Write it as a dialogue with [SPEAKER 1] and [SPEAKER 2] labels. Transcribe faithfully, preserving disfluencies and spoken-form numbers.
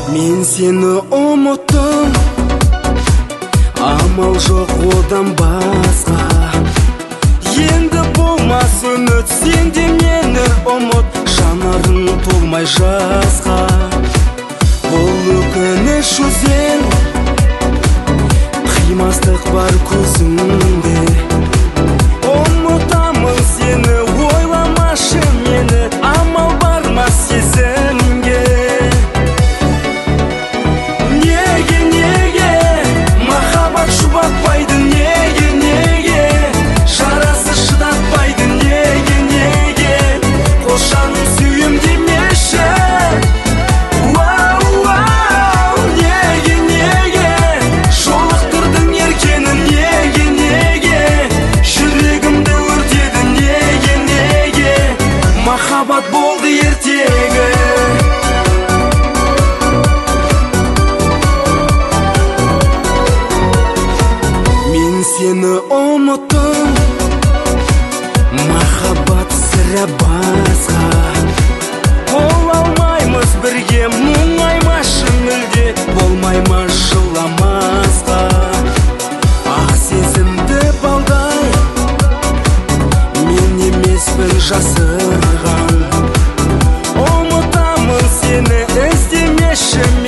[SPEAKER 1] Мен сені ұмыттым, амал жоқ одан басқа. Енді болмас үміт, сен де мені ұмыт, жанарың толмай жасқа. Бұл өкініш өзен, қимастық бар көзіңде. Ұмытамын сені, ойламашы мені, амал бармас сезімге. Неге, неге, махаббат жұбатпайды, неге, неге, жарасы шыдатпайды, неге, неге, қос жаным сүйем демеші. Вау, вау, неге, неге, жолықтырдың еркені, неге, неге, жүрегімді өртеді, неге, неге, махаббат болды ертегі. Мен сені ұмыттым, махаббат сірә басқа. Бола алмаймыз бірге, мұңаймашы мүлде, болмай ма жыламасқа. Ақ сезімді балдай, мен емеспін жасырған. Ұмытамын сені, іздемеші